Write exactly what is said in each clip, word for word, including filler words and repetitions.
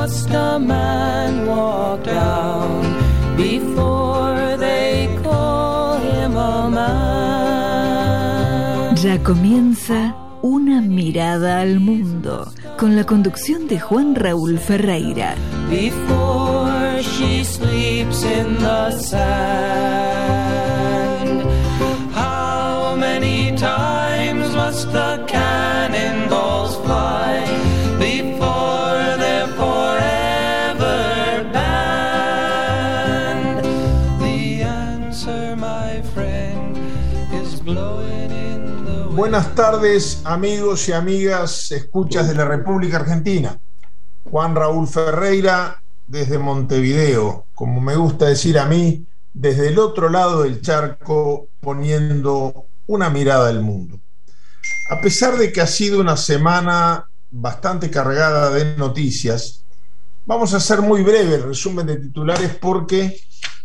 must a man walk down before they call him a man. Ya comienza Una mirada al mundo, con la conducción de Juan Raúl Ferreira. Before she sleeps in the sand, how many times must the cannonballs fly before they're forever banned? The answer, my friend, is blowing in the wind. Buenas tardes, amigos y amigas, escuchas de la República Argentina. Juan Raúl Ferreira desde Montevideo, como me gusta decir a mí, desde el otro lado del charco, poniendo una mirada al mundo. A pesar de que ha sido una semana bastante cargada de noticias, vamos a hacer muy breve el resumen de titulares porque,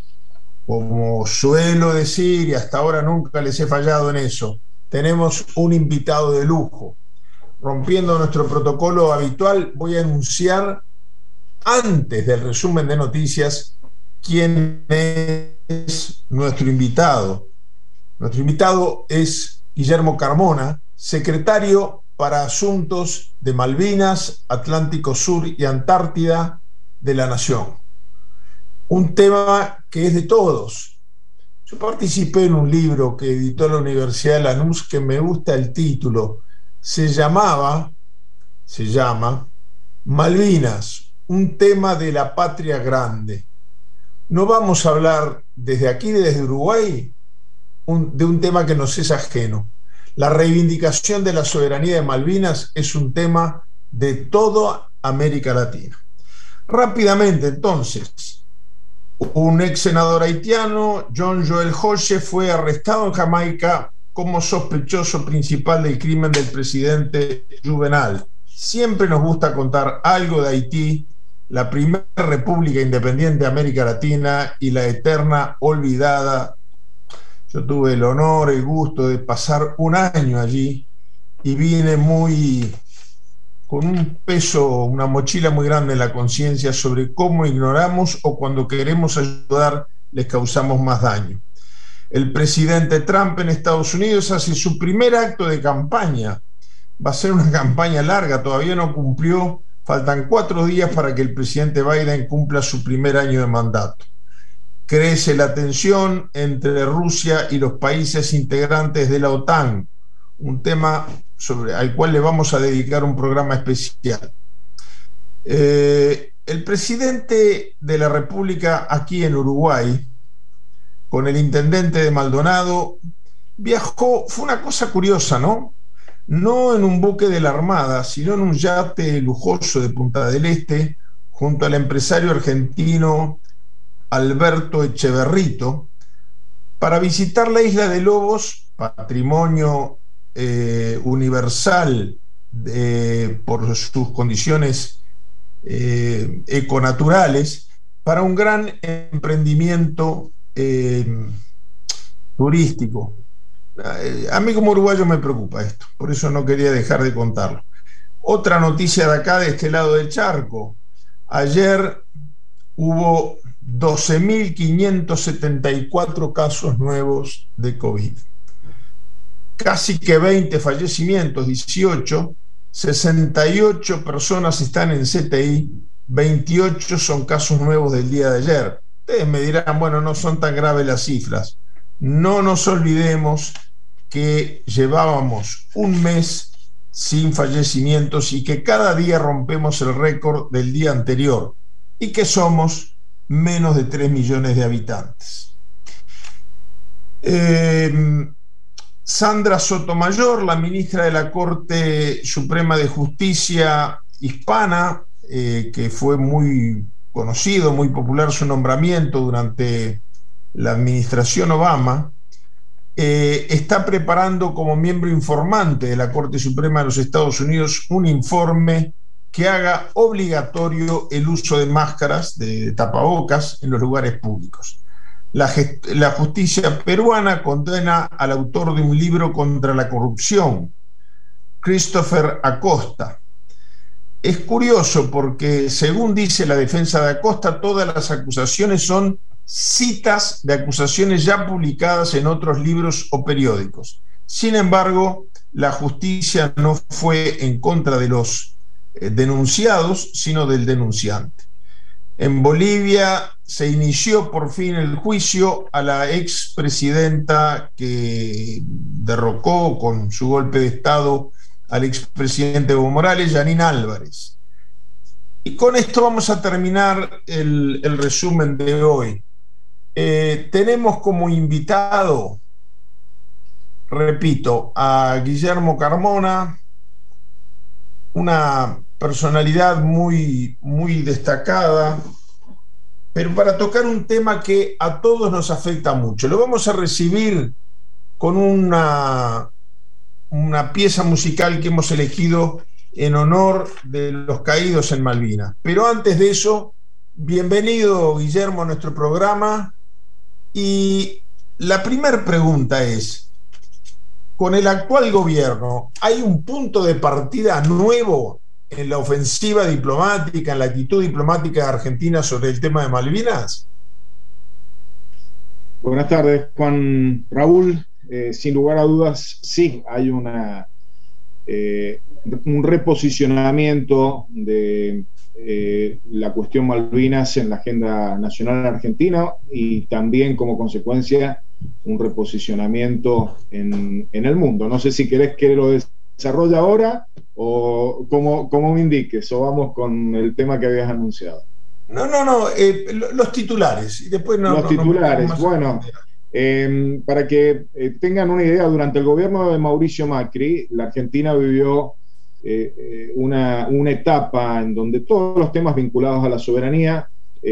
como suelo decir, y hasta ahora nunca les he fallado en eso, tenemos un invitado de lujo. Rompiendo nuestro protocolo habitual, voy a anunciar antes del resumen de noticias quién es nuestro invitado. Nuestro invitado es Guillermo Carmona, secretario para Asuntos de Malvinas, Atlántico Sur y Antártida de la Nación. Un tema que es de todos. Yo participé en un libro que editó la Universidad de Lanús que me gusta el título. Se llamaba, se llama Malvinas, un tema de la patria grande. No vamos a hablar desde aquí, desde Uruguay, un, de un tema que nos es ajeno. La reivindicación de la soberanía de Malvinas es un tema de toda América Latina. Rápidamente, entonces, un ex senador haitiano, John Joel Hoche, fue arrestado en Jamaica como sospechoso principal del crimen del presidente Juvenal. Siempre nos gusta contar algo de Haití, la primera república independiente de América Latina y la eterna olvidada. Yo tuve el honor, el gusto de pasar un año allí y vine muy con un peso, una mochila muy grande en la conciencia sobre cómo ignoramos o cuando queremos ayudar les causamos más daño. El presidente Trump en Estados Unidos hace su primer acto de campaña. Va a ser una campaña larga, todavía no cumplió, faltan cuatro días para que el presidente Biden cumpla su primer año de mandato. Crece la tensión entre Rusia y los países integrantes de la OTAN, un tema sobre, al cual le vamos a dedicar un programa especial. Eh, el presidente de la República aquí en Uruguay, con el intendente de Maldonado, viajó, fue una cosa curiosa, ¿no? No en un buque de la Armada, sino en un yate lujoso de Punta del Este, junto al empresario argentino Alberto Echeverrito, para visitar la isla de Lobos, patrimonio eh, universal eh, por sus condiciones eh, econaturales, para un gran emprendimiento eh, turístico. A mí como uruguayo me preocupa esto, por eso no quería dejar de contarlo. Otra noticia de acá, de este lado del charco. Ayer hubo doce mil quinientos setenta y cuatro casos nuevos de COVID. Casi que veinte fallecimientos, dieciocho, sesenta y ocho personas están en C T I, veintiocho son casos nuevos del día de ayer. Ustedes me dirán, bueno, no son tan graves las cifras. No nos olvidemos que llevábamos un mes sin fallecimientos y que cada día rompemos el récord del día anterior y que somos menos de tres millones de habitantes. Eh, Sandra Sotomayor, la ministra de la Corte Suprema de Justicia hispana, eh, que fue muy conocido, muy popular su nombramiento durante la administración Obama, eh, está preparando como miembro informante de la Corte Suprema de los Estados Unidos un informe que haga obligatorio el uso de máscaras, de tapabocas, en los lugares públicos. La, gest- la justicia peruana condena al autor de un libro contra la corrupción, Christopher Acosta. Es curioso porque, según dice la defensa de Acosta, todas las acusaciones son citas de acusaciones ya publicadas en otros libros o periódicos. Sin embargo, la justicia no fue en contra de los eh, denunciados, sino del denunciante. En Bolivia se inició por fin el juicio a la expresidenta que derrocó con su golpe de Estado al expresidente Evo Morales, Yanine Álvarez. Y con esto vamos a terminar el, el resumen de hoy. Eh, tenemos como invitado, repito, a Guillermo Carmona, una personalidad muy, muy destacada, pero para tocar un tema que a todos nos afecta mucho. Lo vamos a recibir con una, una pieza musical que hemos elegido en honor de los caídos en Malvinas. Pero antes de eso, bienvenido, Guillermo, a nuestro programa. Y la primera pregunta es, con el actual gobierno, ¿hay un punto de partida nuevo en la ofensiva diplomática, en la actitud diplomática de Argentina sobre el tema de Malvinas? Buenas tardes, Juan Raúl. Eh, sin lugar a dudas, sí, hay una, eh, un reposicionamiento de eh, la cuestión Malvinas en la agenda nacional argentina y también, como consecuencia, un reposicionamiento en, en el mundo. No sé si querés que lo desarrolle ahora o como, como me indiques, o vamos con el tema que habías anunciado. No, no, no, eh, los titulares. Y después no, los no, titulares, no bueno, eh, para que eh, tengan una idea, durante el gobierno de Mauricio Macri, la Argentina vivió eh, una, una etapa en donde todos los temas vinculados a la soberanía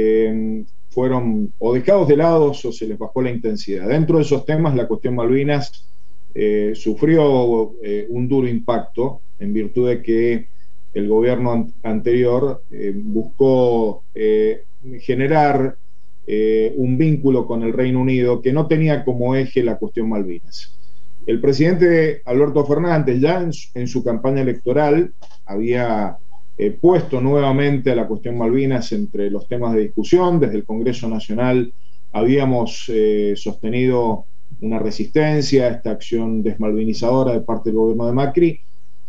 eh, fueron o dejados de lado o se les bajó la intensidad. Dentro de esos temas, la cuestión Malvinas eh, sufrió eh, un duro impacto en virtud de que el gobierno an anterior eh, buscó eh, generar eh, un vínculo con el Reino Unido que no tenía como eje la cuestión Malvinas. El presidente Alberto Fernández ya en su, en su campaña electoral había eh, puesto nuevamente a la cuestión Malvinas entre los temas de discusión. Desde el Congreso Nacional habíamos eh, sostenido una resistencia a esta acción desmalvinizadora de parte del gobierno de Macri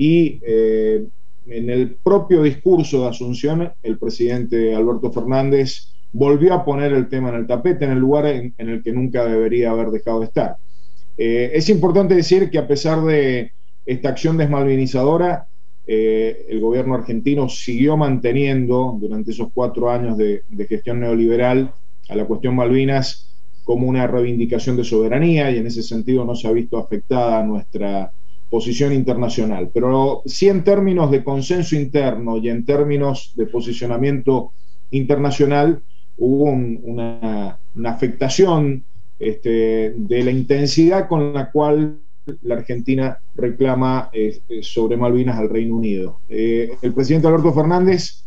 y eh, en el propio discurso de Asunción, el presidente Alberto Fernández volvió a poner el tema en el tapete, en el lugar en, en el que nunca debería haber dejado de estar. Eh, es importante decir que a pesar de esta acción desmalvinizadora, eh, el gobierno argentino siguió manteniendo durante esos cuatro años de, de gestión neoliberal a la cuestión Malvinas como una reivindicación de soberanía, y en ese sentido no se ha visto afectada nuestra posición internacional, pero sí en términos de consenso interno y en términos de posicionamiento internacional hubo un, una, una afectación este, de la intensidad con la cual la Argentina reclama eh, sobre Malvinas al Reino Unido. Eh, el presidente Alberto Fernández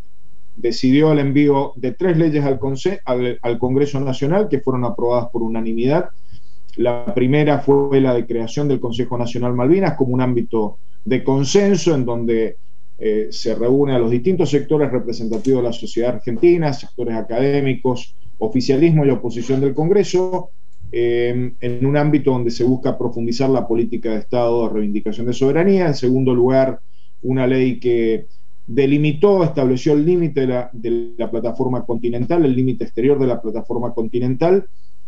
decidió el envío de tres leyes al, al, al Congreso Nacional que fueron aprobadas por unanimidad. La primera fue la de creación del Consejo Nacional Malvinas como un ámbito de consenso en donde eh, se reúne a los distintos sectores representativos de la sociedad argentina, sectores académicos, oficialismo y oposición del Congreso, eh, en un ámbito donde se busca profundizar la política de Estado de reivindicación de soberanía. En segundo lugar, una ley que delimitó, estableció el límite de la, de la plataforma continental, el límite exterior de la plataforma continental.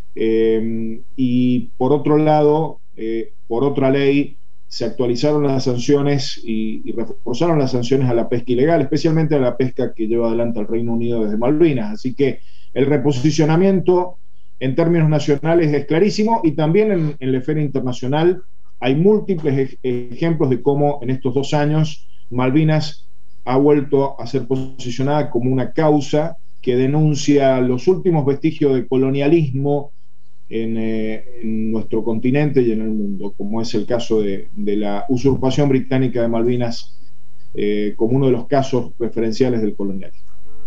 Eh, y por otro lado, eh, por otra ley, se actualizaron las sanciones y, y reforzaron las sanciones a la pesca ilegal, especialmente a la pesca que lleva adelante el Reino Unido desde Malvinas. Así que el reposicionamiento en términos nacionales es clarísimo, y también en, en la esfera internacional hay múltiples ej ejemplos de cómo en estos dos años Malvinas ha vuelto a ser posicionada como una causa que denuncia los últimos vestigios de colonialismo En, eh, en nuestro continente y en el mundo, como es el caso de, de la usurpación británica de Malvinas eh, como uno de los casos referenciales del colonialismo.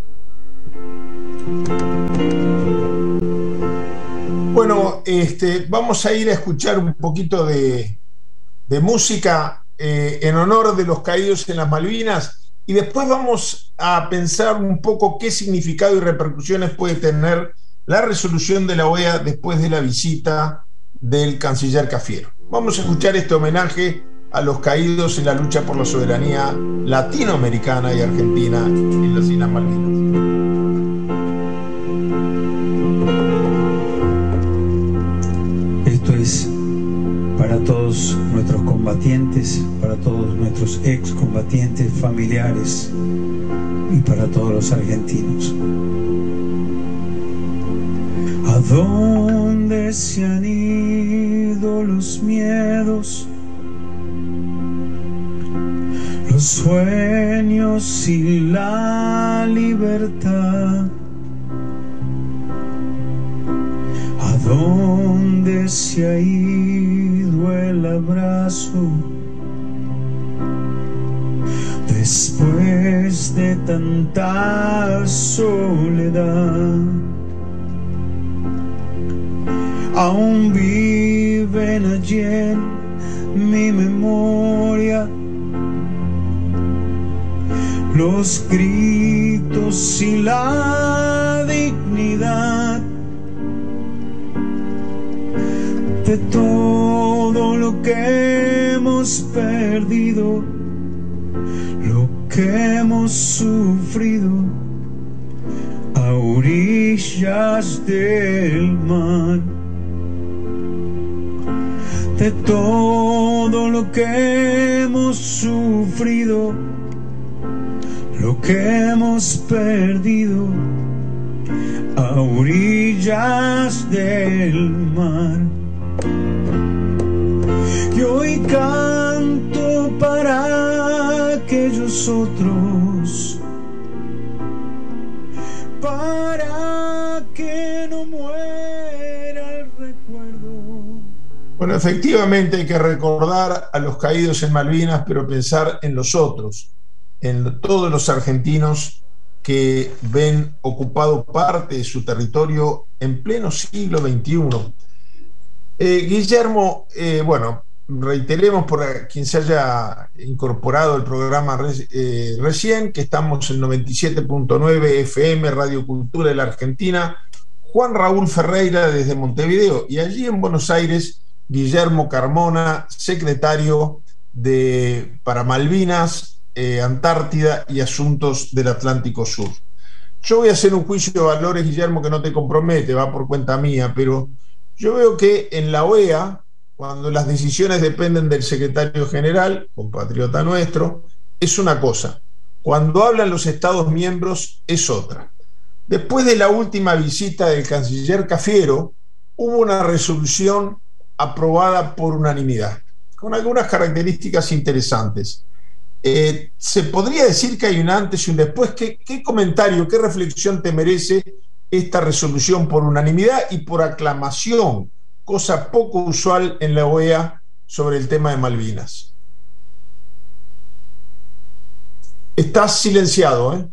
Bueno, este, vamos a ir a escuchar un poquito de, de música eh, en honor de los caídos en las Malvinas, y después vamos a pensar un poco qué significado y repercusiones puede tener la resolución de la O E A después de la visita del canciller Cafiero. Vamos a escuchar este homenaje a los caídos en la lucha por la soberanía latinoamericana y argentina en las Islas Malvinas. Esto es para todos nuestros combatientes, para todos nuestros excombatientes, familiares y para todos los argentinos. ¿A dónde se han ido los miedos, los sueños y la libertad? ¿A dónde se ha ido el abrazo después de tanta soledad? Aún viven allí en mi memoria los gritos y la dignidad de todo lo que hemos perdido, lo que hemos sufrido a orillas del mar, de todo lo que hemos sufrido, lo que hemos perdido a orillas del mar. Y hoy canto para aquellos otros, para que no muera el recuerdo. Bueno, efectivamente hay que recordar a los caídos en Malvinas, pero pensar en los otros, en todos los argentinos que ven ocupado parte de su territorio en pleno siglo veintiuno. Eh, Guillermo, eh, bueno, reiteremos por quien se haya incorporado al programa re, eh, recién, que estamos en noventa y siete punto nueve F M, Radio Cultura de la Argentina, Juan Raúl Ferreira desde Montevideo, y allí en Buenos Aires, Guillermo Carmona, secretario de, para Malvinas, eh, Antártida y Asuntos del Atlántico Sur. Yo voy a hacer un juicio de valores, Guillermo, que no te compromete, va por cuenta mía, pero yo veo que en la O E A, cuando las decisiones dependen del secretario general, compatriota nuestro, es una cosa. Cuando hablan los Estados miembros, es otra. Después de la última visita del canciller Cafiero, hubo una resolución aprobada por unanimidad, con algunas características interesantes. Eh, ¿Se podría decir que hay un antes y un después? ¿Qué, qué comentario, qué reflexión te merece esta resolución por unanimidad y por aclamación, cosa poco usual en la O E A sobre el tema de Malvinas? Estás silenciado, ¿eh?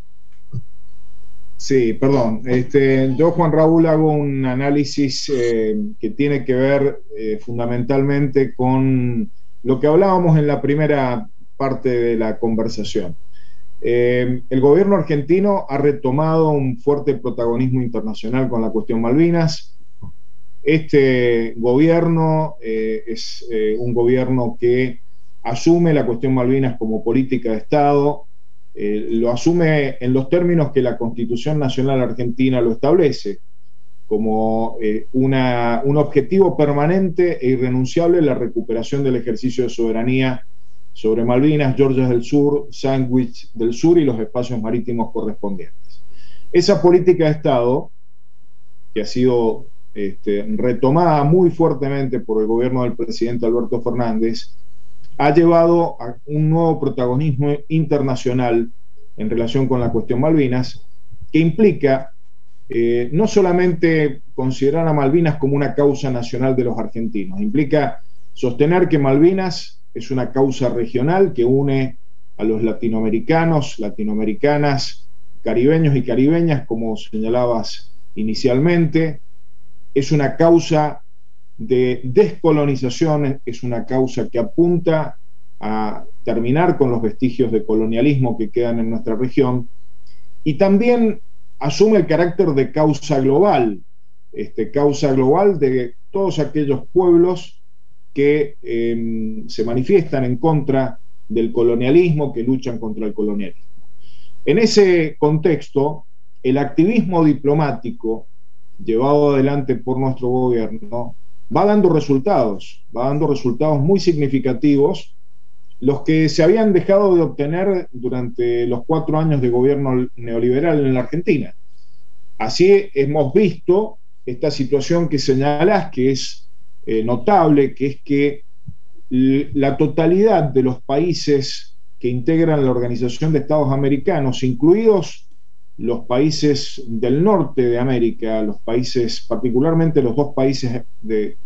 Sí, perdón. Este, yo, Juan Raúl, hago un análisis eh, que tiene que ver eh, fundamentalmente con lo que hablábamos en la primera parte de la conversación. Eh, el gobierno argentino ha retomado un fuerte protagonismo internacional con la cuestión Malvinas. Este gobierno eh, es eh, un gobierno que asume la cuestión Malvinas como política de Estado, eh, lo asume en los términos que la Constitución Nacional Argentina lo establece, como eh, una, un objetivo permanente e irrenunciable la recuperación del ejercicio de soberanía sobre Malvinas, Georgias del Sur, Sandwich del Sur y los espacios marítimos correspondientes. Esa política de Estado, que ha sido este, retomada muy fuertemente por el gobierno del presidente Alberto Fernández, ha llevado a un nuevo protagonismo internacional en relación con la cuestión Malvinas, que implica eh, no solamente considerar a Malvinas como una causa nacional de los argentinos, implica sostener que Malvinas es una causa regional que une a los latinoamericanos, latinoamericanas, caribeños y caribeñas, como señalabas inicialmente. Es una causa de descolonización, es una causa que apunta a terminar con los vestigios de colonialismo que quedan en nuestra región, y también asume el carácter de causa global, este, causa global de todos aquellos pueblos que eh, se manifiestan en contra del colonialismo, que luchan contra el colonialismo. En ese contexto, el activismo diplomático llevado adelante por nuestro gobierno va dando resultados, va dando resultados muy significativos, los que se habían dejado de obtener durante los cuatro años de gobierno neoliberal en la Argentina. Así hemos visto esta situación que señalás, que es eh, notable, que es que la totalidad de los países que integran la Organización de Estados Americanos, incluidos los países del norte de América, los países, particularmente los dos países de,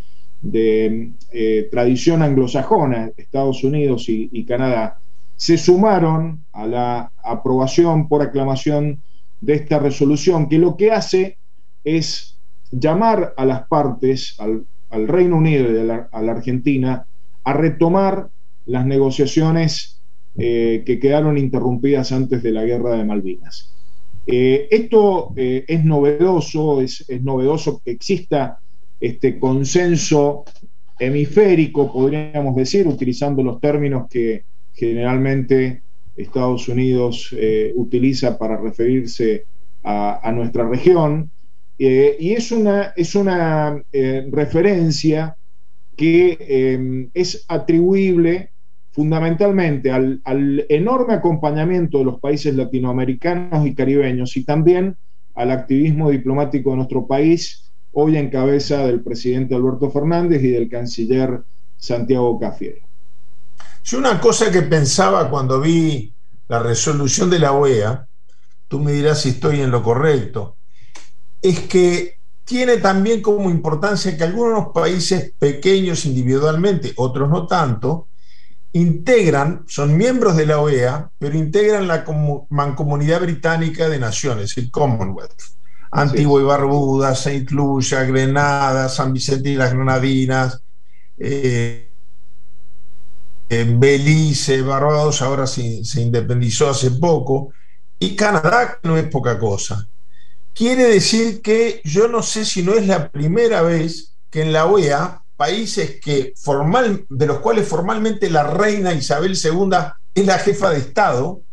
de eh, tradición anglosajona, Estados Unidos y, y Canadá, se sumaron a la aprobación por aclamación de esta resolución, que lo que hace es llamar a las partes, al, al Reino Unido y a la, a la Argentina, a retomar las negociaciones eh, que quedaron interrumpidas antes de la Guerra de Malvinas. Eh, esto eh, es novedoso, es, es novedoso que exista este consenso hemisférico, podríamos decir, utilizando los términos que generalmente Estados Unidos eh, utiliza para referirse a, a nuestra región, eh, y es una, es una eh, referencia que eh, es atribuible fundamentalmente al, al enorme acompañamiento de los países latinoamericanos y caribeños, y también al activismo diplomático de nuestro país, hoy en cabeza del presidente Alberto Fernández y del canciller Santiago Cafiero. Yo una cosa que pensaba cuando vi la resolución de la O E A, tú me dirás si estoy en lo correcto, es que tiene también como importancia que algunos países pequeños individualmente, otros no tanto, integran, son miembros de la O E A, pero integran la Mancomunidad Británica de Naciones, el Commonwealth. Antigua y Barbuda, Saint Lucia, Grenada, San Vicente y las Granadinas, eh, Belice, Barbados, ahora se, se independizó hace poco, y Canadá, que no es poca cosa. Quiere decir que yo no sé si no es la primera vez que en la O E A países que formal, de los cuales formalmente la reina Isabel segunda es la jefa de Estado,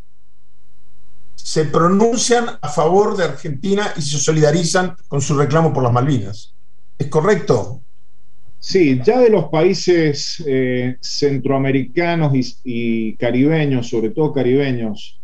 se pronuncian a favor de Argentina y se solidarizan con su reclamo por las Malvinas. ¿Es correcto? Sí, ya de los países eh, centroamericanos y, y caribeños, sobre todo caribeños,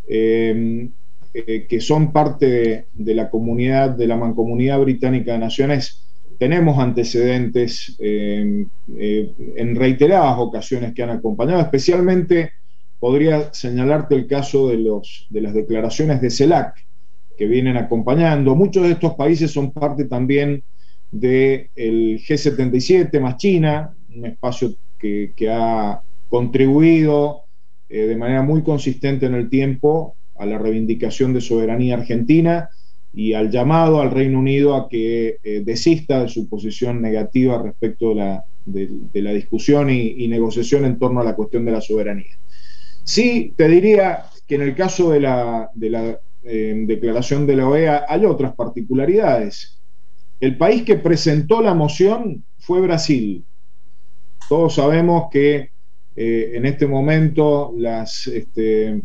eh, eh, que son parte de, de la comunidad, de la Mancomunidad Británica de Naciones, tenemos antecedentes eh, eh, en reiteradas ocasiones que han acompañado. Especialmente podría señalarte el caso de, los, de las declaraciones de CELAC, que vienen acompañando. Muchos de estos países son parte también del G setenta y siete más China, un espacio que, que ha contribuido eh, de manera muy consistente en el tiempo a la reivindicación de soberanía argentina y al llamado al Reino Unido a que eh, desista de su posición negativa respecto de la, de, de la discusión y, y negociación en torno a la cuestión de la soberanía. Sí, te diría que en el caso de la, de la eh, declaración de la O E A hay otras particularidades. El país que presentó la moción fue Brasil. Todos sabemos que eh, en este momento las, este,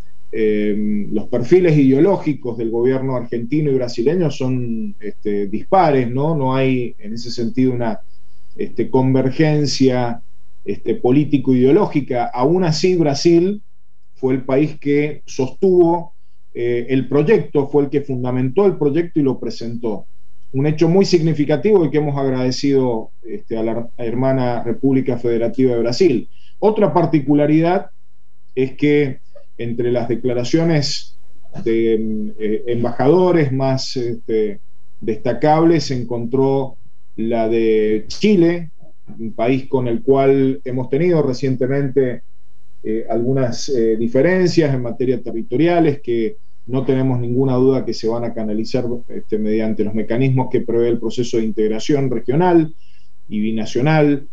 eh, los perfiles ideológicos del gobierno argentino y brasileño son este, dispares, ¿no? No hay en ese sentido una este, convergencia este, político-ideológica. Aún así, Brasil fue el país que sostuvo eh, el proyecto, fue el que fundamentó el proyecto y lo presentó. Un hecho muy significativo y que hemos agradecido este, a la hermana República Federativa de Brasil. Otra particularidad es que entre las declaraciones de eh, embajadores más este, destacables se encontró la de Chile, un país con el cual hemos tenido recientemente eh, algunas eh, diferencias en materia territoriales que no tenemos ninguna duda que se van a canalizar este, mediante los mecanismos que prevé el proceso de integración regional y binacional.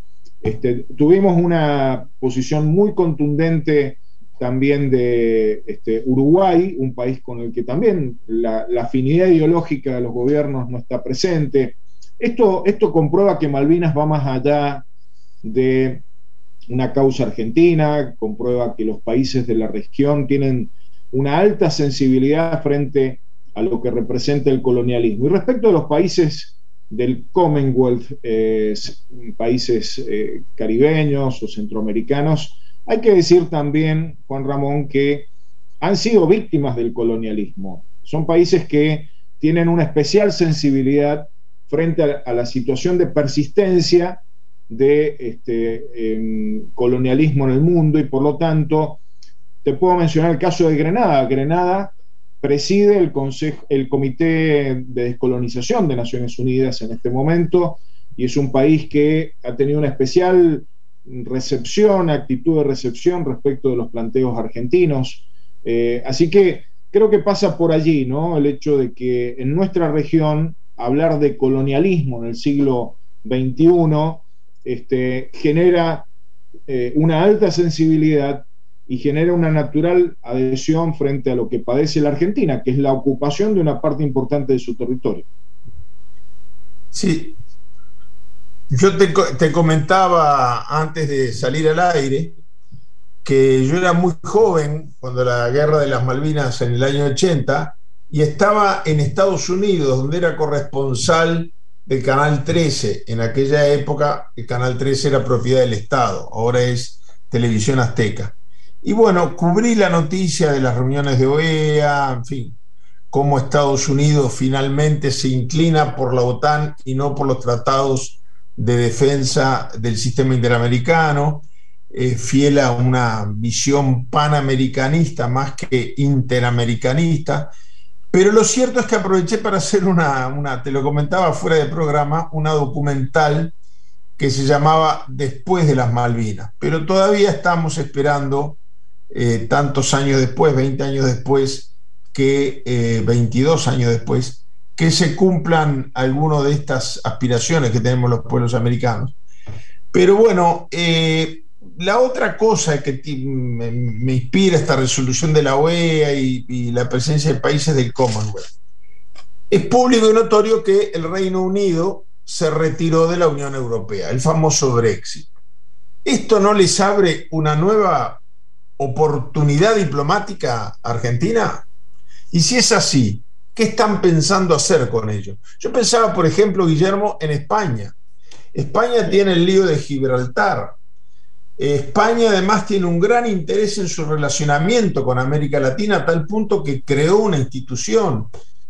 Este, tuvimos una posición muy contundente también de este, Uruguay, un país con el que también la, la afinidad ideológica de los gobiernos no está presente. Esto, esto comprueba que Malvinas va más allá de una causa argentina, comprueba que los países de la región tienen una alta sensibilidad frente a lo que representa el colonialismo. Y respecto a los países del Commonwealth, eh, países eh, caribeños o centroamericanos, hay que decir también, Juan Ramón, que han sido víctimas del colonialismo. Son países que tienen una especial sensibilidad frente a, a la situación de persistencia de este, eh, colonialismo en el mundo, y por lo tanto te puedo mencionar el caso de Grenada. Grenada preside el, consejo, el Comité de Descolonización de Naciones Unidas en este momento, y es un país que ha tenido una especial recepción, actitud de recepción respecto de los planteos argentinos. Eh, así que creo que pasa por allí, ¿no? El hecho de que en nuestra región hablar de colonialismo en el siglo veintiuno este, genera eh, una alta sensibilidad y genera una natural adhesión frente a lo que padece la Argentina, que es la ocupación de una parte importante de su territorio. Sí. Yo te, te comentaba antes de salir al aire que yo era muy joven cuando la guerra de las Malvinas en el año ochenta, y estaba en Estados Unidos, donde era corresponsal del Canal trece. En aquella época el Canal trece era propiedad del Estado, ahora es Televisión Azteca. Y bueno, cubrí la noticia de las reuniones de O E A, en fin, cómo Estados Unidos finalmente se inclina por la OTAN y no por los tratados de defensa del sistema interamericano, eh, fiel a una visión panamericanista más que interamericanista. Pero lo cierto es que aproveché para hacer una, una, te lo comentaba fuera de programa, una documental que se llamaba Después de las Malvinas. Pero todavía estamos esperando, eh, tantos años después, veinte años después, que eh, veintidós años después, que se cumplan algunas de estas aspiraciones que tenemos los pueblos americanos. Pero bueno, eh, la otra cosa que me, me inspira esta resolución de la O E A y, y la presencia de países del Commonwealth, es público y notorio que el Reino Unido se retiró de la Unión Europea, el famoso Brexit. ¿Esto no les abre una nueva oportunidad diplomática a Argentina? Y si es así, ¿qué están pensando hacer con ello? Yo pensaba, por ejemplo, Guillermo, en España. España tiene el lío de Gibraltar. España además tiene un gran interés en su relacionamiento con América Latina, a tal punto que creó una institución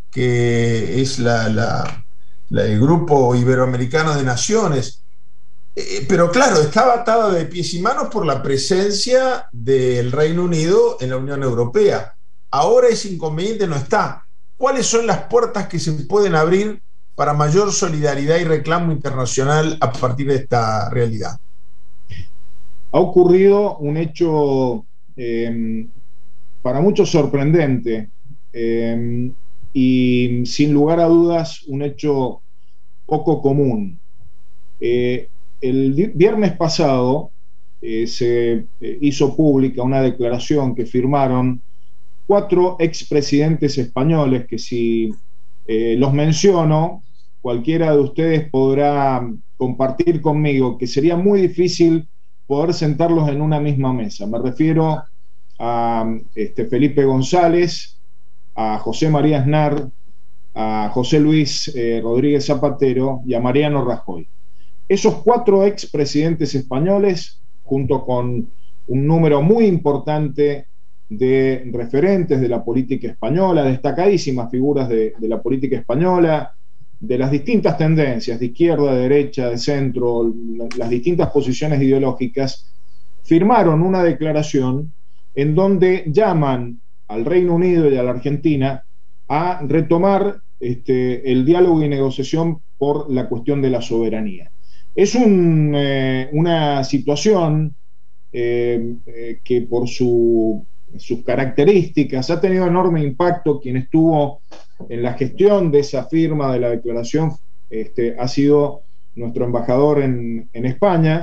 que es la, la, la, el Grupo Iberoamericano de Naciones. Eh, pero claro, estaba atada de pies y manos por la presencia del Reino Unido en la Unión Europea. Ahora ese inconveniente no está. ¿Cuáles son las puertas que se pueden abrir para mayor solidaridad y reclamo internacional a partir de esta realidad? Ha ocurrido un hecho eh, para muchos sorprendente eh, y sin lugar a dudas un hecho poco común. Eh, el viernes pasado eh, se eh, hizo pública una declaración que firmaron cuatro expresidentes españoles, que si eh, los menciono, cualquiera de ustedes podrá compartir conmigo que sería muy difícil poder sentarlos en una misma mesa. Me refiero a este, Felipe González, a José María Aznar, a José Luis eh, Rodríguez Zapatero y a Mariano Rajoy. Esos cuatro expresidentes españoles, junto con un número muy importante de referentes de la política española, destacadísimas figuras de, de la política española, de las distintas tendencias, de izquierda, de derecha, de centro, las distintas posiciones ideológicas, firmaron una declaración en donde llaman al Reino Unido y a la Argentina a retomar este, el diálogo y negociación por la cuestión de la soberanía. Es un, eh, una situación eh, eh, que por su sus características ha tenido enorme impacto. Quien estuvo en la gestión de esa firma de la declaración este, ha sido nuestro embajador en, en España,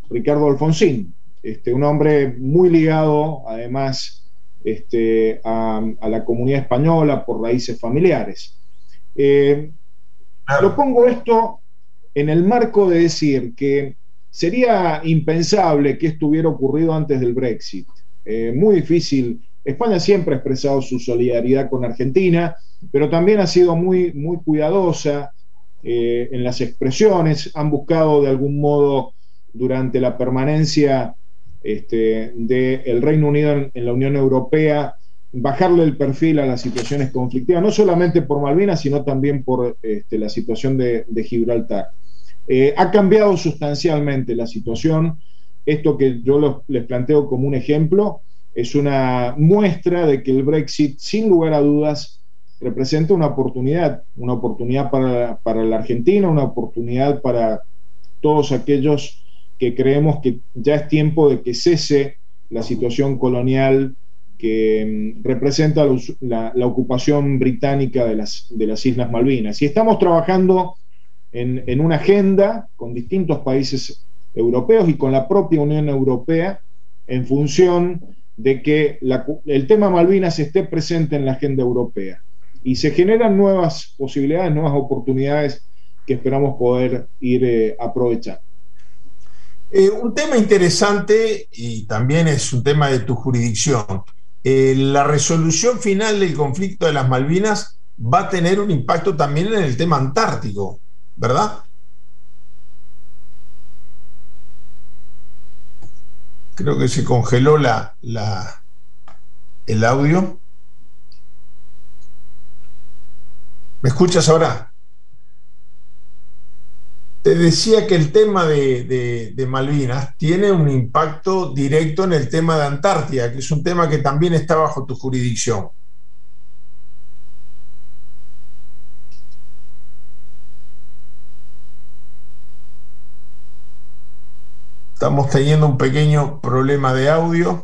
Ricardo Alfonsín, este, un hombre muy ligado además este, a, a la comunidad española por raíces familiares. Eh, claro. Lo pongo esto en el marco de decir que sería impensable que esto hubiera ocurrido antes del Brexit. Eh, muy difícil. España siempre ha expresado su solidaridad con Argentina, pero también ha sido muy, muy cuidadosa eh, en las expresiones. Han buscado de algún modo durante la permanencia este, del Reino Unido en, en la Unión Europea bajarle el perfil a las situaciones conflictivas, no solamente por Malvinas, sino también por este, la situación de, de Gibraltar. Eh, ha cambiado sustancialmente la situación. Esto que yo los, les planteo como un ejemplo es una muestra de que el Brexit, sin lugar a dudas, representa una oportunidad, una oportunidad para, para la Argentina, una oportunidad para todos aquellos que creemos que ya es tiempo de que cese la situación colonial que um, representa los, la, la ocupación británica de las, de las Islas Malvinas. Y estamos trabajando en, en una agenda con distintos países europeos y con la propia Unión Europea en función de que la, el tema Malvinas esté presente en la agenda europea y se generan nuevas posibilidades, nuevas oportunidades que esperamos poder ir eh, aprovechando. Eh, un tema interesante, y también es un tema de tu jurisdicción, eh, la resolución final del conflicto de las Malvinas va a tener un impacto también en el tema antártico, ¿verdad? Creo que se congeló la, la, el audio. ¿Me escuchas ahora? Te decía que el tema de, de, de Malvinas tiene un impacto directo en el tema de Antártida, que es un tema que también está bajo tu jurisdicción. Estamos teniendo un pequeño problema de audio.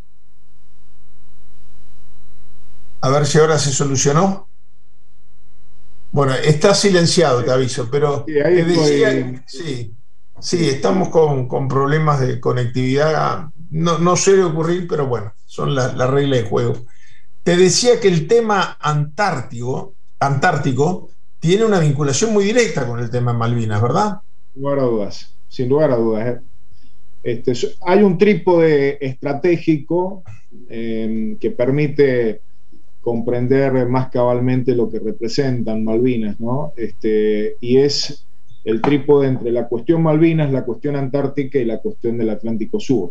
A ver si ahora se solucionó. Bueno, está silenciado, te aviso, pero sí, ahí te decía, estoy... sí, sí, estamos con, con problemas de conectividad. No, no suele ocurrir, pero bueno, son las la reglas de juego. Te decía que el tema antártico, antártico tiene una vinculación muy directa con el tema de Malvinas, ¿verdad? Sin lugar a dudas, sin lugar a dudas. ¿eh? Este, hay un trípode estratégico eh, que permite comprender más cabalmente lo que representan Malvinas, ¿no? Este, y es el trípode entre la cuestión Malvinas, la cuestión antártica y la cuestión del Atlántico Sur.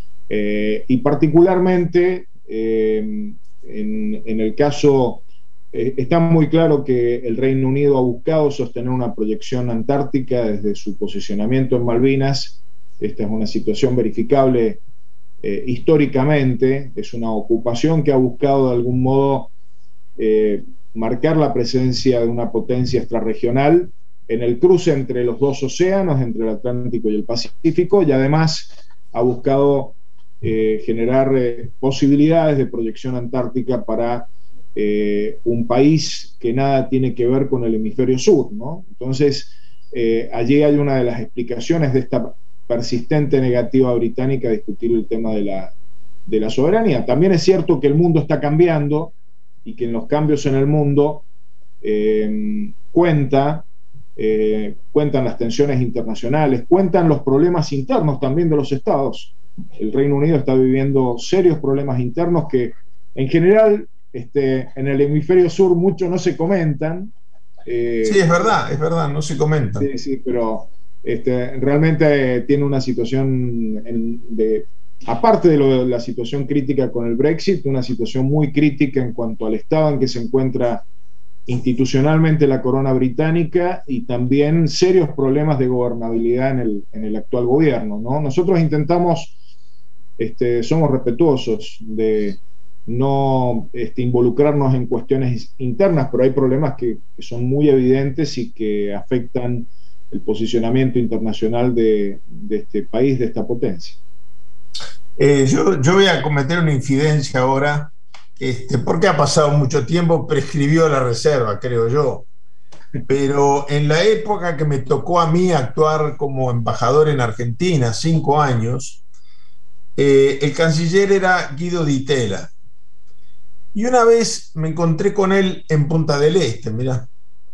Eh, y particularmente, eh, en, en el caso, eh, está muy claro que el Reino Unido ha buscado sostener una proyección antártica desde su posicionamiento en Malvinas. Esta es una situación verificable Eh, históricamente, es una ocupación que ha buscado de algún modo eh, marcar la presencia de una potencia extrarregional en el cruce entre los dos océanos, entre el Atlántico y el Pacífico, y además ha buscado eh, generar eh, posibilidades de proyección antártica para eh, un país que nada tiene que ver con el hemisferio sur, ¿no? Entonces, eh, allí hay una de las explicaciones de esta persistente negativa británica a discutir el tema de la, de la soberanía. También es cierto que el mundo está cambiando y que en los cambios en el mundo eh, cuenta, eh, cuentan las tensiones internacionales, cuentan los problemas internos también de los estados. El Reino Unido está viviendo serios problemas internos que en general este, en el hemisferio sur mucho no se comentan. Eh, sí, es verdad, es verdad, no se comentan. Sí, sí, pero Este, realmente eh, tiene una situación en, de, aparte de, lo, de la situación crítica con el Brexit, una situación muy crítica en cuanto al estado en que se encuentra institucionalmente la corona británica y también serios problemas de gobernabilidad en el, en el actual gobierno, ¿no? Nosotros intentamos, este, somos respetuosos de no este, involucrarnos en cuestiones internas, pero hay problemas que, que son muy evidentes y que afectan el posicionamiento internacional de, de este país, de esta potencia. Eh, yo, yo voy a cometer una infidencia ahora, este, porque ha pasado mucho tiempo, prescribió la reserva, creo yo. pero en la época que me tocó a mí actuar como embajador en Argentina, cinco años, eh, el canciller era Guido Di Tella. Y una vez me encontré con él en Punta del Este, mirá,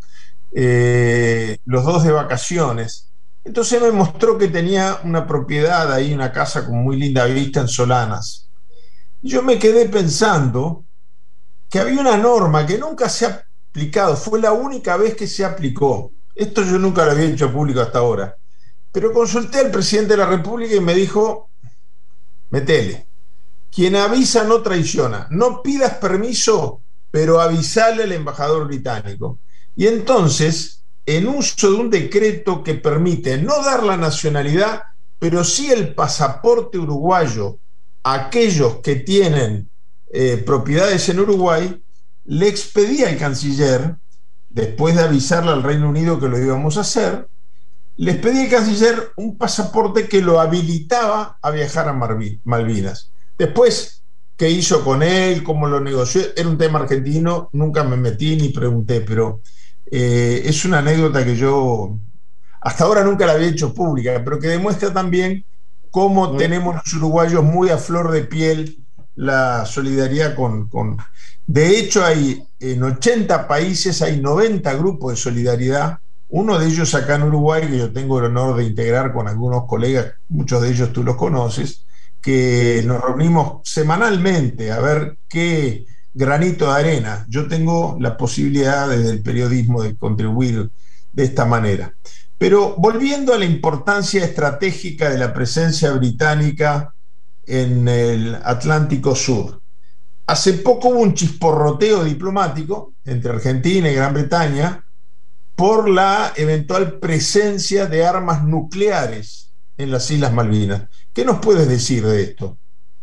eh, los dos de vacaciones. Entonces me mostró que tenía una propiedad ahí, una casa con muy linda vista en Solanas. Yo me quedé pensando que había una norma que nunca se ha aplicado, fue la única vez que se aplicó. Esto yo nunca lo había hecho público hasta ahora. Pero consulté al presidente de la República y me dijo, metele, quien avisa no traiciona, no pidas permiso, pero avisale al embajador británico. Y entonces, en uso de un decreto que permite no dar la nacionalidad, pero sí el pasaporte uruguayo a aquellos que tienen eh, propiedades en Uruguay, le expedí al canciller, después de avisarle al Reino Unido que lo íbamos a hacer, les pedí al canciller un pasaporte que lo habilitaba a viajar a Malvinas. Después, ¿qué hizo con él? ¿Cómo lo negoció? Era un tema argentino, nunca me metí ni pregunté, pero eh, es una anécdota que yo hasta ahora nunca la había hecho pública, pero que demuestra también cómo sí. tenemos los uruguayos muy a flor de piel la solidaridad con... con... De hecho, hay en ochenta países, hay noventa grupos de solidaridad. Uno de ellos acá en Uruguay, que yo tengo el honor de integrar con algunos colegas, muchos de ellos tú los conoces, que nos reunimos semanalmente a ver qué granito de arena. Yo tengo la posibilidad desde el periodismo de contribuir de esta manera. Pero volviendo a la importancia estratégica de la presencia británica en el Atlántico Sur. Hace poco hubo un chisporroteo diplomático entre Argentina y Gran Bretaña por la eventual presencia de armas nucleares en las Islas Malvinas. ¿Qué nos puedes decir de esto?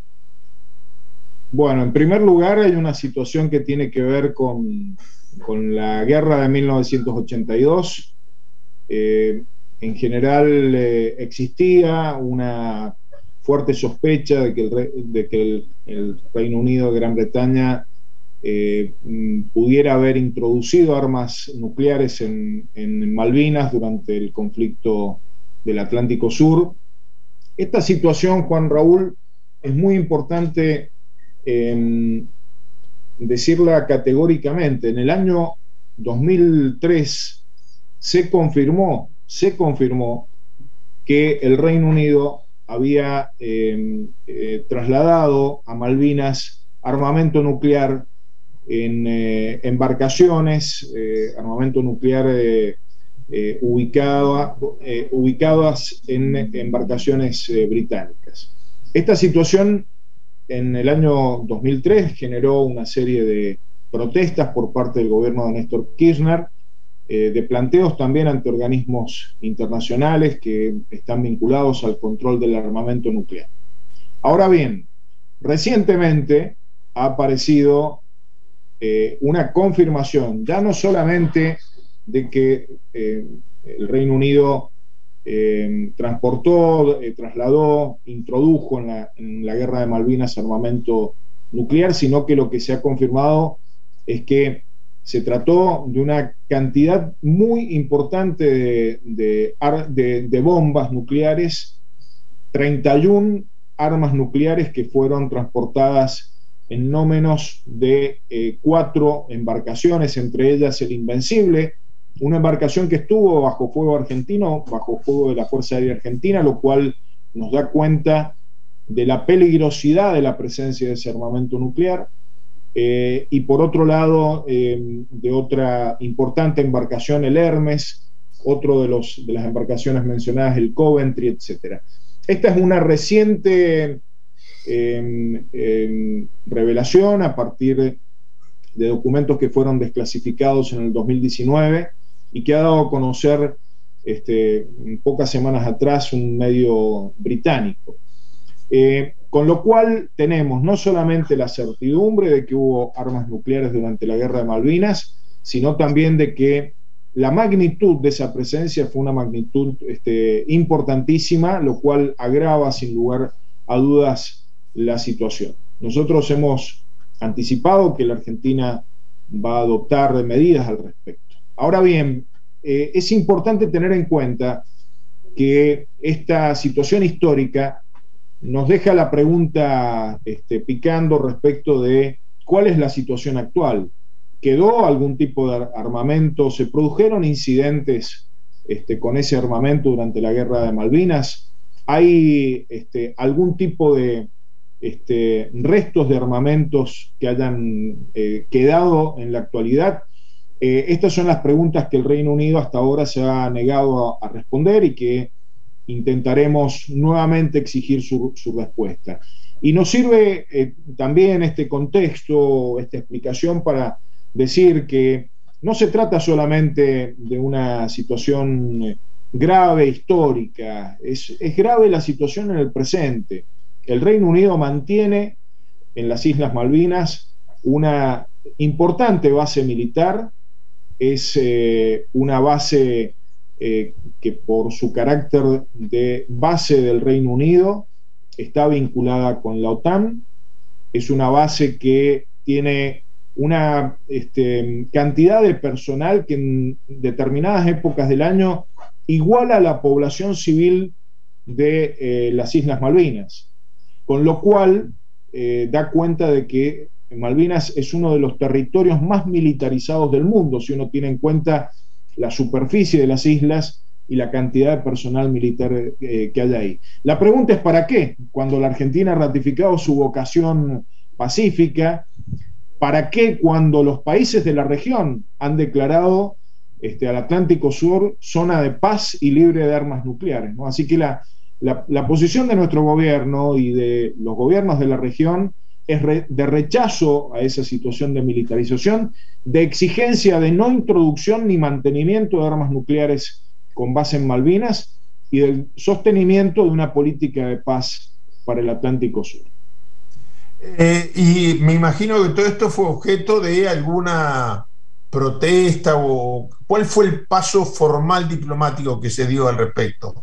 Bueno, en primer lugar hay una situación que tiene que ver con, con la guerra de mil novecientos ochenta y dos. Eh, en general eh, existía una fuerte sospecha de que el, Re de que el, el Reino Unido de Gran Bretaña eh, pudiera haber introducido armas nucleares en, en Malvinas durante el conflicto del Atlántico Sur. Esta situación, Juan Raúl, es muy importante eh, decirla categóricamente. En el año dos mil tres se confirmó, se confirmó que el Reino Unido había eh, eh, trasladado a Malvinas armamento nuclear en eh, embarcaciones, eh, armamento nuclear eh, eh, ubicado, eh, ubicadas en embarcaciones eh, británicas. Esta situación en el año dos mil tres generó una serie de protestas por parte del gobierno de Néstor Kirchner, eh, de planteos también ante organismos internacionales que están vinculados al control del armamento nuclear. Ahora bien, recientemente ha aparecido eh, una confirmación, ya no solamente de que eh, el Reino Unido eh, transportó, eh, trasladó, introdujo en la, en la guerra de Malvinas armamento nuclear, sino que lo que se ha confirmado es que se trató de una cantidad muy importante de, de, de, de bombas nucleares, treinta y una armas nucleares que fueron transportadas en no menos de eh, cuatro embarcaciones, entre ellas el Invencible, una embarcación que estuvo bajo fuego argentino, bajo fuego de la Fuerza Aérea Argentina, lo cual nos da cuenta de la peligrosidad de la presencia de ese armamento nuclear. Eh, y por otro lado, eh, de otra importante embarcación, el Hermes, otro de, los, de las embarcaciones mencionadas, el Coventry, etcétera. Esta es una reciente eh, eh, revelación a partir de documentos que fueron desclasificados en el dos mil diecinueve y que ha dado a conocer este, pocas semanas atrás un medio británico. Eh, con lo cual tenemos no solamente la certidumbre de que hubo armas nucleares durante la guerra de Malvinas, sino también de que la magnitud de esa presencia fue una magnitud este, importantísima, lo cual agrava sin lugar a dudas la situación. Nosotros hemos anticipado que la Argentina va a adoptar medidas al respecto. Ahora bien, eh, es importante tener en cuenta que esta situación histórica nos deja la pregunta este, picando respecto de cuál es la situación actual. ¿Quedó algún tipo de armamento? ¿Se produjeron incidentes este, con ese armamento durante la Guerra de Malvinas? ¿Hay este, algún tipo de este, restos de armamentos que hayan eh, quedado en la actualidad? Eh, estas son las preguntas que el Reino Unido hasta ahora se ha negado a, a responder y que intentaremos nuevamente exigir su, su respuesta. Y nos sirve eh, también este contexto, esta explicación para decir que no se trata solamente de una situación grave histórica, es, es grave la situación en el presente. El Reino Unido mantiene en las Islas Malvinas una importante base militar, es eh, una base eh, que por su carácter de base del Reino Unido está vinculada con la OTAN, es una base que tiene una este, cantidad de personal que en determinadas épocas del año iguala a la población civil de eh, las Islas Malvinas, con lo cual eh, da cuenta de que Malvinas es uno de los territorios más militarizados del mundo, si uno tiene en cuenta la superficie de las islas y la cantidad de personal militar eh, que hay ahí. La pregunta es ¿para qué? Cuando la Argentina ha ratificado su vocación pacífica, ¿para qué cuando los países de la región han declarado este, al Atlántico Sur zona de paz y libre de armas nucleares, ¿no? Así que la, la, la posición de nuestro gobierno y de los gobiernos de la región es re, de rechazo a esa situación de militarización, de exigencia de no introducción ni mantenimiento de armas nucleares con base en Malvinas y del sostenimiento de una política de paz para el Atlántico Sur. Eh, y me imagino que todo esto fue objeto de alguna protesta o ¿cuál fue el paso formal diplomático que se dio al respecto?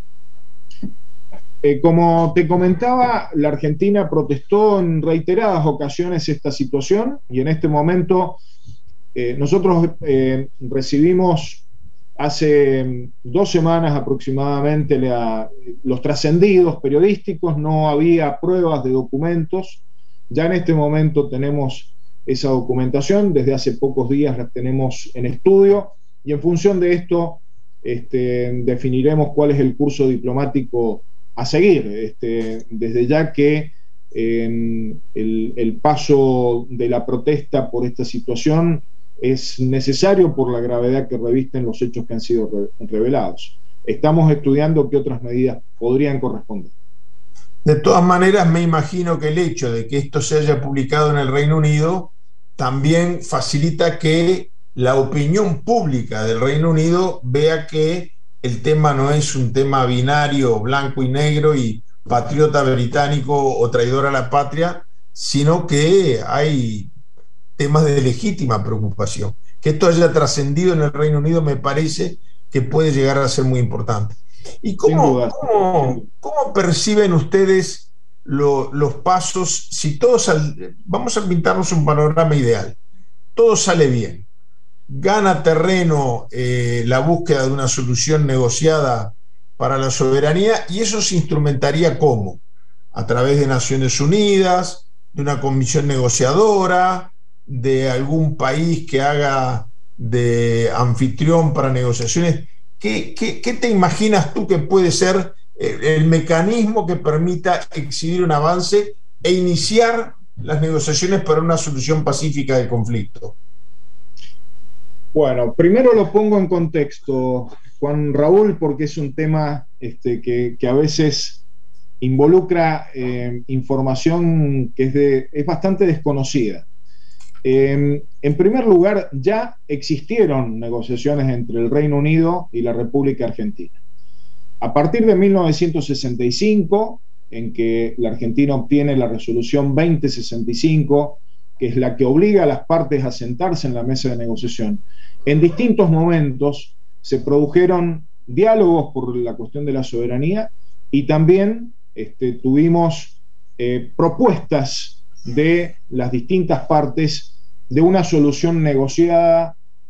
Eh, como te comentaba, la Argentina protestó en reiteradas ocasiones esta situación y en este momento eh, nosotros eh, recibimos hace dos semanas aproximadamente la, los trascendidos periodísticos, no había pruebas de documentos, ya en este momento tenemos esa documentación, desde hace pocos días la tenemos en estudio y en función de esto este, definiremos cuál es el curso diplomático a seguir, este, desde ya que eh, el, el paso de la protesta por esta situación es necesario por la gravedad que revisten los hechos que han sido re revelados. Estamos estudiando qué otras medidas podrían corresponder. De todas maneras, me imagino que el hecho de que esto se haya publicado en el Reino Unido también facilita que la opinión pública del Reino Unido vea que el tema no es un tema binario, blanco y negro, y patriota británico o traidor a la patria, sino que hay temas de legítima preocupación. Que esto haya trascendido en el Reino Unido me parece que puede llegar a ser muy importante. ¿Y cómo, cómo, cómo perciben ustedes lo, los pasos? Si todos, vamos a pintarnos un panorama ideal, todo sale bien, gana terreno eh, la búsqueda de una solución negociada para la soberanía, y eso se instrumentaría ¿cómo? A través de Naciones Unidas, de una comisión negociadora, de algún país que haga de anfitrión para negociaciones. ¿Qué, qué, qué te imaginas tú que puede ser el, el mecanismo que permita exhibir un avance e iniciar las negociaciones para una solución pacífica del conflicto? Bueno, primero lo pongo en contexto, Juan Raúl, porque es un tema este, que, que a veces involucra eh, información que es, de, es bastante desconocida. Eh, en primer lugar, ya existieron negociaciones entre el Reino Unido y la República Argentina. A partir de mil novecientos sesenta y cinco, en que la Argentina obtiene la resolución veinte sesenta y cinco, que es la que obliga a las partes a sentarse en la mesa de negociación, en distintos momentos se produjeron diálogos por la cuestión de la soberanía y también este, tuvimos eh, propuestas de las distintas partes de una solución negociada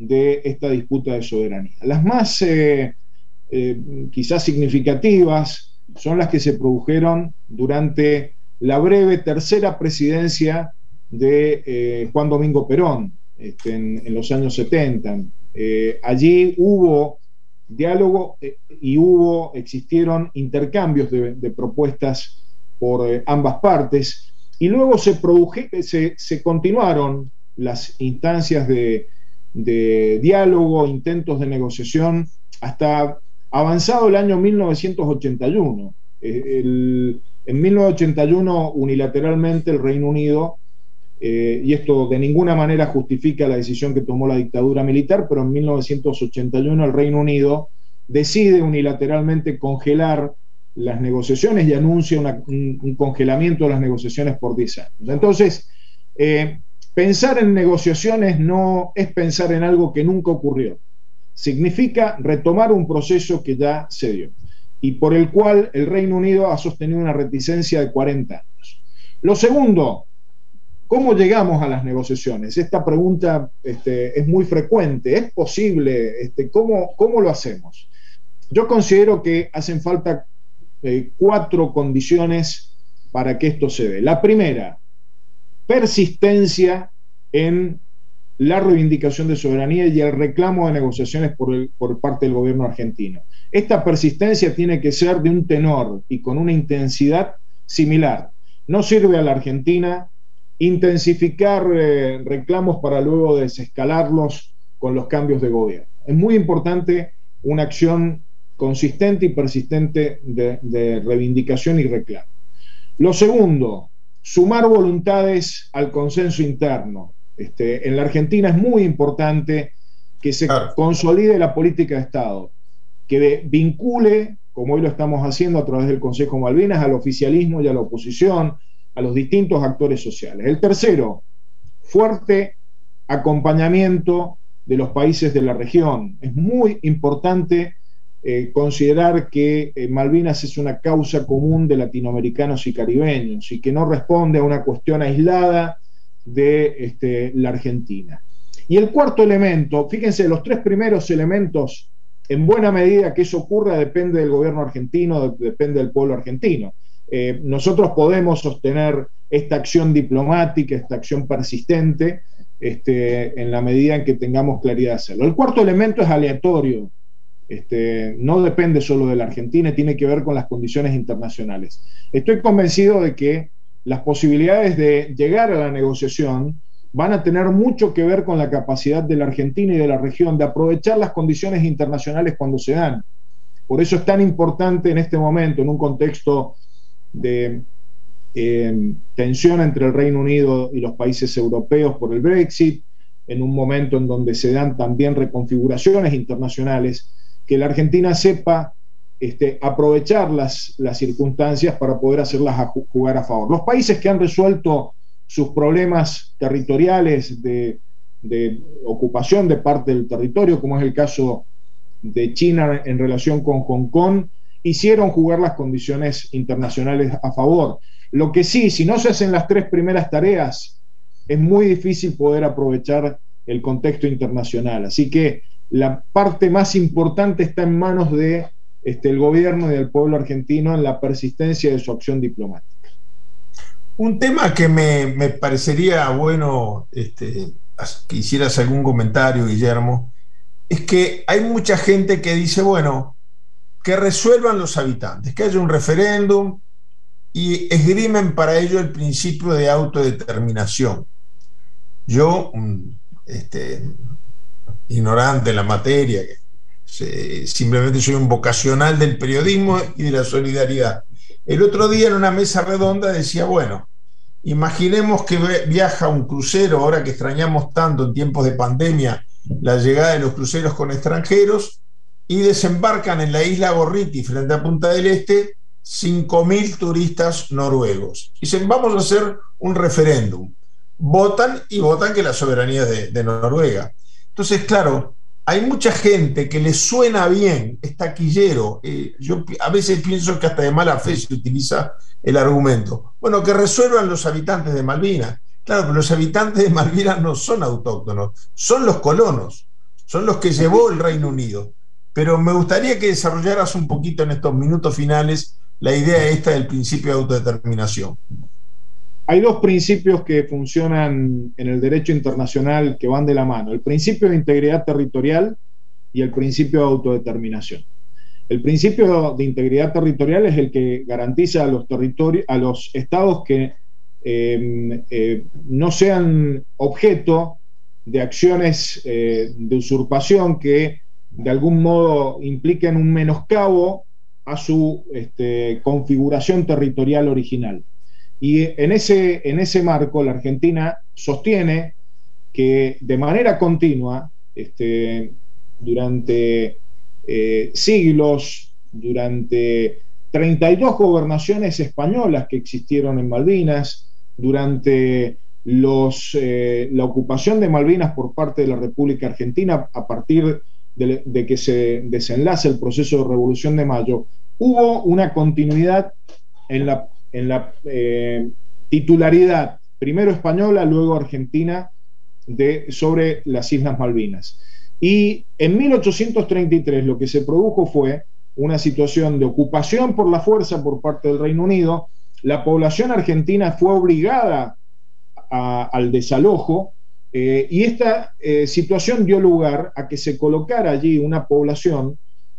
de esta disputa de soberanía. Las más eh, eh, quizás significativas son las que se produjeron durante la breve tercera presidencia de eh, Juan Domingo Perón, este, en, en los años setenta. Eh, allí hubo diálogo eh, y hubo, existieron intercambios de, de propuestas por eh, ambas partes, y luego se, produje, se, se continuaron las instancias de, de diálogo, intentos de negociación, hasta avanzado el año mil novecientos ochenta y uno. Eh, el, en mil novecientos ochenta y uno, unilateralmente, el Reino Unido, eh, y esto de ninguna manera justifica la decisión que tomó la dictadura militar, pero en mil novecientos ochenta y uno el Reino Unido decide unilateralmente congelar las negociaciones y anuncia una, un, un congelamiento de las negociaciones por diez años. Entonces, eh, pensar en negociaciones no es pensar en algo que nunca ocurrió. Significa retomar un proceso que ya se dio y por el cual el Reino Unido ha sostenido una reticencia de cuarenta años. Lo segundo, ¿cómo llegamos a las negociaciones? Esta pregunta este, es muy frecuente. ¿Es posible? Este, ¿cómo, ¿Cómo lo hacemos? Yo considero que hacen falta eh, cuatro condiciones para que esto se dé. La primera, persistencia en la reivindicación de soberanía y el reclamo de negociaciones por, el, por parte del gobierno argentino. Esta persistencia tiene que ser de un tenor y con una intensidad similar. No sirve a la Argentina intensificar eh, reclamos para luego desescalarlos con los cambios de gobierno. Es muy importante una acción consistente y persistente de, de reivindicación y reclamo. Lo segundo, sumar voluntades al consenso interno. Este, en la Argentina es muy importante que se claro. consolide la política de Estado, que vincule, como hoy lo estamos haciendo a través del Consejo Malvinas, al oficialismo y a la oposición, a los distintos actores sociales. El tercero, fuerte acompañamiento de los países de la región. Es muy importante eh, considerar que eh, Malvinas es una causa común de latinoamericanos y caribeños y que no responde a una cuestión aislada de este, la Argentina. Y el cuarto elemento, fíjense, los tres primeros elementos, en buena medida que eso ocurra depende del gobierno argentino, depende del pueblo argentino. Eh, nosotros podemos sostener esta acción diplomática, esta acción persistente, este, en la medida en que tengamos claridad de hacerlo. El cuarto elemento es aleatorio, este, no depende solo de la Argentina, tiene que ver con las condiciones internacionales. Estoy convencido de que las posibilidades de llegar a la negociación van a tener mucho que ver con la capacidad de la Argentina y de la región de aprovechar las condiciones internacionales cuando se dan. Por eso es tan importante en este momento, en un contexto de eh, tensión entre el Reino Unido y los países europeos por el Brexit, en un momento en donde se dan también reconfiguraciones internacionales, que la Argentina sepa este, aprovechar las, las circunstancias para poder hacerlas a jugar a favor. Los países que han resuelto sus problemas territoriales de, de ocupación de parte del territorio, como es el caso de China en relación con Hong Kong, hicieron jugar las condiciones internacionales a favor. Lo que sí, si no se hacen las tres primeras tareas, es muy difícil poder aprovechar el contexto internacional. Así que la parte más importante está en manos de este, el gobierno y del pueblo argentino en la persistencia de su acción diplomática. Un tema que me, me parecería bueno este, que hicieras algún comentario, Guillermo, es que hay mucha gente que dice, bueno, que resuelvan los habitantes, que haya un referéndum y esgrimen para ello el principio de autodeterminación. Yo, este, ignorante en la materia, se, simplemente soy un vocacional del periodismo y de la solidaridad. El otro día en una mesa redonda decía, bueno, imaginemos que viaja un crucero, ahora que extrañamos tanto en tiempos de pandemia la llegada de los cruceros con extranjeros, y desembarcan en la isla Gorriti, frente a Punta del Este, cinco mil turistas noruegos. Dicen, vamos a hacer un referéndum. Votan y votan que la soberanía es de, de Noruega. Entonces, claro, hay mucha gente que le suena bien, es taquillero. Eh, yo a veces pienso que hasta de mala fe se utiliza el argumento. Bueno, que resuelvan los habitantes de Malvinas. Claro, pero los habitantes de Malvinas no son autóctonos, son los colonos. son los que llevó el Reino Unido. Pero me gustaría que desarrollaras un poquito en estos minutos finales la idea esta del principio de autodeterminación. Hay dos principios que funcionan en el derecho internacional que van de la mano: el principio de integridad territorial y el principio de autodeterminación. El principio de integridad territorial es el que garantiza a los territorios, a los estados que eh, eh, no sean objeto de acciones eh, de usurpación que de algún modo impliquen un menoscabo a su este, configuración territorial original. Y en ese, en ese marco la Argentina sostiene que de manera continua, este, durante eh, siglos, durante treinta y dos gobernaciones españolas que existieron en Malvinas, durante los, eh, la ocupación de Malvinas por parte de la República Argentina a partir de, de que se desenlace el proceso de Revolución de Mayo, hubo una continuidad en la, en la eh, titularidad, primero española, luego argentina, de, sobre las Islas Malvinas. Y en mil ochocientos treinta y tres lo que se produjo fue una situación de ocupación por la fuerza por parte del Reino Unido. La población argentina fue obligada a, al desalojo, eh, y esta eh, situación dio lugar a que se colocara allí una población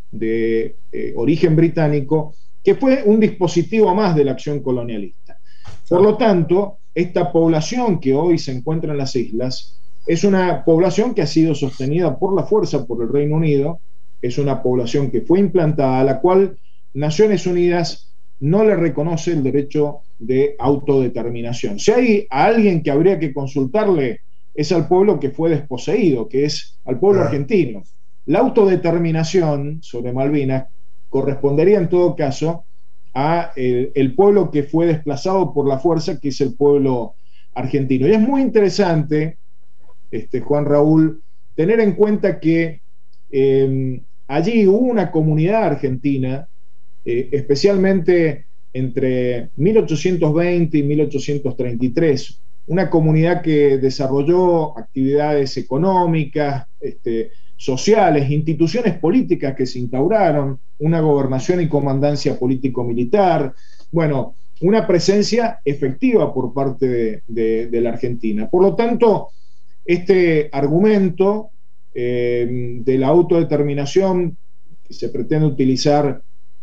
de eh, origen británico, que fue un dispositivo más de la acción colonialista. Por lo tanto, esta población que hoy se encuentra en las islas es una población que ha sido sostenida por la fuerza por el Reino Unido, es una población que fue implantada, a la cual Naciones Unidas no le reconoce el derecho de autodeterminación. Si hay a alguien que habría que consultarle, es al pueblo que fue desposeído, que es al pueblo Ah. argentino. La autodeterminación sobre Malvinas correspondería en todo caso a el, el pueblo que fue desplazado por la fuerza, que es el pueblo argentino. Y es muy interesante, este, Juan Raúl, tener en cuenta que eh, allí hubo una comunidad argentina, eh, especialmente entre mil ochocientos veinte y mil ochocientos treinta y tres, una comunidad que desarrolló actividades económicas, este, sociales, instituciones políticas que se instauraron, una gobernación y comandancia político-militar, bueno, una presencia efectiva por parte de, de, de la Argentina. Por lo tanto, este argumento eh, de la autodeterminación que se pretende utilizar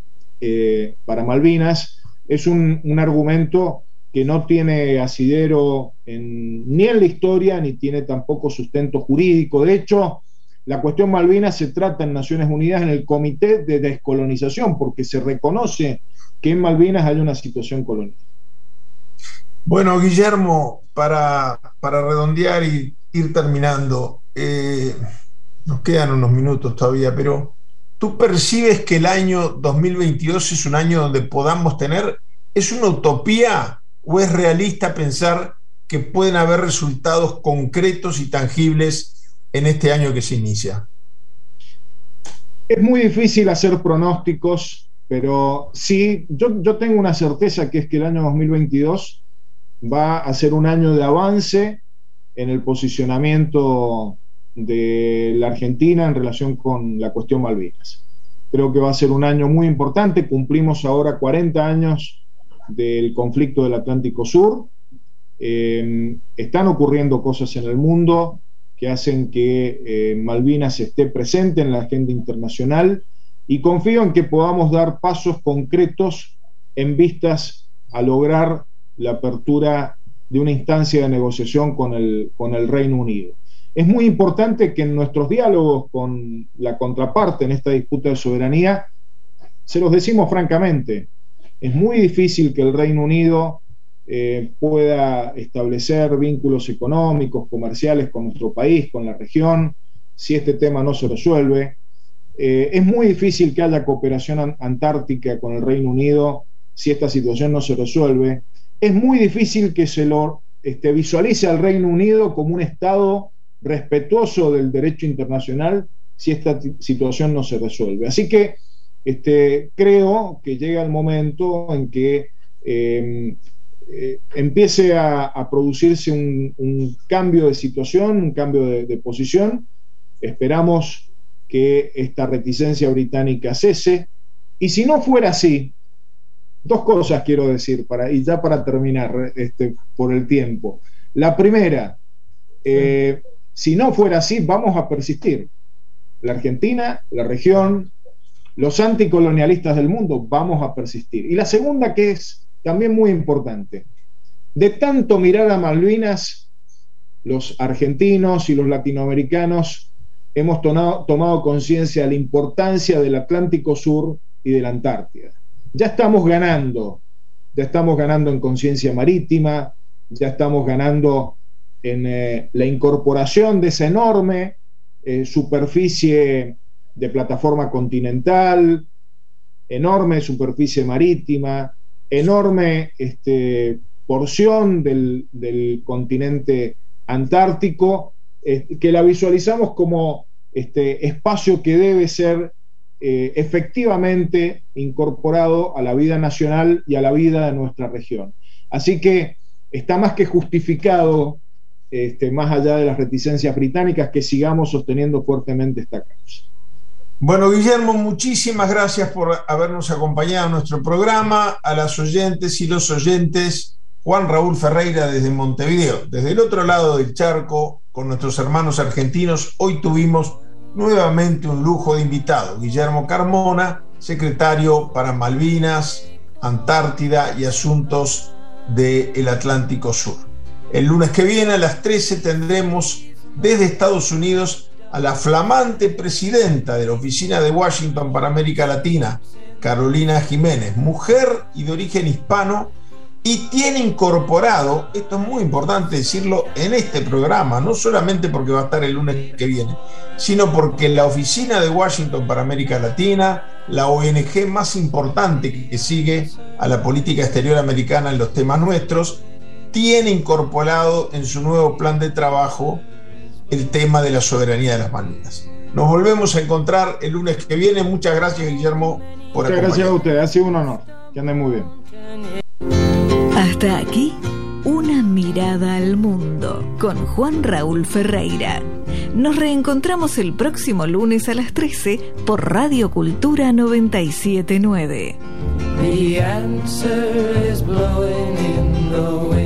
eh, para Malvinas es un, un argumento que no tiene asidero en, ni en la historia, ni tiene tampoco sustento jurídico. De hecho, la cuestión Malvinas se trata en Naciones Unidas en el Comité de Descolonización, porque se reconoce que en Malvinas hay una situación colonial. Bueno, Guillermo, para, para redondear y ir terminando, eh, nos quedan unos minutos todavía, pero ¿tú percibes que el año dos mil veintidós es un año donde podamos tener, es una utopía o es realista pensar que pueden haber resultados concretos y tangibles en este año que se inicia? Es muy difícil hacer pronósticos, pero sí, yo, yo tengo una certeza, que es que el año dos mil veintidós va a ser un año de avance en el posicionamiento de la Argentina en relación con la cuestión Malvinas. Creo que va a ser un año muy importante. Cumplimos ahora cuarenta años del conflicto del Atlántico Sur. Eh, están ocurriendo cosas en el mundo que hacen que eh, Malvinas esté presente en la agenda internacional, y confío en que podamos dar pasos concretos en vistas a lograr la apertura de una instancia de negociación con el, con el Reino Unido. Es muy importante que en nuestros diálogos con la contraparte en esta disputa de soberanía, se los decimos francamente, es muy difícil que el Reino Unido eh, pueda establecer vínculos económicos, comerciales con nuestro país, con la región, si este tema no se resuelve. Eh, es muy difícil que haya cooperación antártica con el Reino Unido si esta situación no se resuelve. Es muy difícil que se lo este, visualice al Reino Unido como un Estado respetuoso del derecho internacional si esta situación no se resuelve. Así que este, creo que llega el momento en que eh, eh, empiece a, a producirse un, un cambio de situación, un cambio de, de posición, esperamos que esta reticencia británica cese, y si no fuera así, dos cosas quiero decir, para, y ya para terminar este, por el tiempo. La primera, eh, si no fuera así, vamos a persistir. La Argentina, la región, los anticolonialistas del mundo, vamos a persistir. Y la segunda, que es también muy importante, de tanto mirar a Malvinas, los argentinos y los latinoamericanos hemos tomado, tomado conciencia de la importancia del Atlántico Sur y de la Antártida. Ya estamos ganando, ya estamos ganando en conciencia marítima, ya estamos ganando en eh, la incorporación de esa enorme eh, superficie de plataforma continental, enorme superficie marítima, enorme este, porción del, del continente antártico, eh, que la visualizamos como este espacio que debe ser eh, efectivamente incorporado a la vida nacional y a la vida de nuestra región. Así que está más que justificado, este, más allá de las reticencias británicas, que sigamos sosteniendo fuertemente esta causa. Bueno, Guillermo, muchísimas gracias por habernos acompañado en nuestro programa. A las oyentes y los oyentes, Juan Raúl Ferreira desde Montevideo. Desde el otro lado del charco, con nuestros hermanos argentinos, hoy tuvimos nuevamente un lujo de invitado, Guillermo Carmona, secretario para Malvinas, Antártida y Asuntos del Atlántico Sur. El lunes que viene a las trece tendremos desde Estados Unidos a la flamante presidenta de la Oficina de Washington para América Latina, Carolina Jiménez, mujer y de origen hispano, y tiene incorporado, esto es muy importante decirlo en este programa, no solamente porque va a estar el lunes que viene, sino porque la Oficina de Washington para América Latina, la O N G más importante que sigue a la política exterior americana en los temas nuestros, tiene incorporado en su nuevo plan de trabajo el tema de la soberanía de las Malvinas. Nos volvemos a encontrar el lunes que viene. Muchas gracias, Guillermo, por acompañarnos. Muchas gracias a ustedes, ha sido un honor. Que anden muy bien. Hasta aquí, una mirada al mundo con Juan Raúl Ferreira. Nos reencontramos el próximo lunes a las trece por Radio Cultura noventa y siete punto nueve. The answer is blowing in the wind.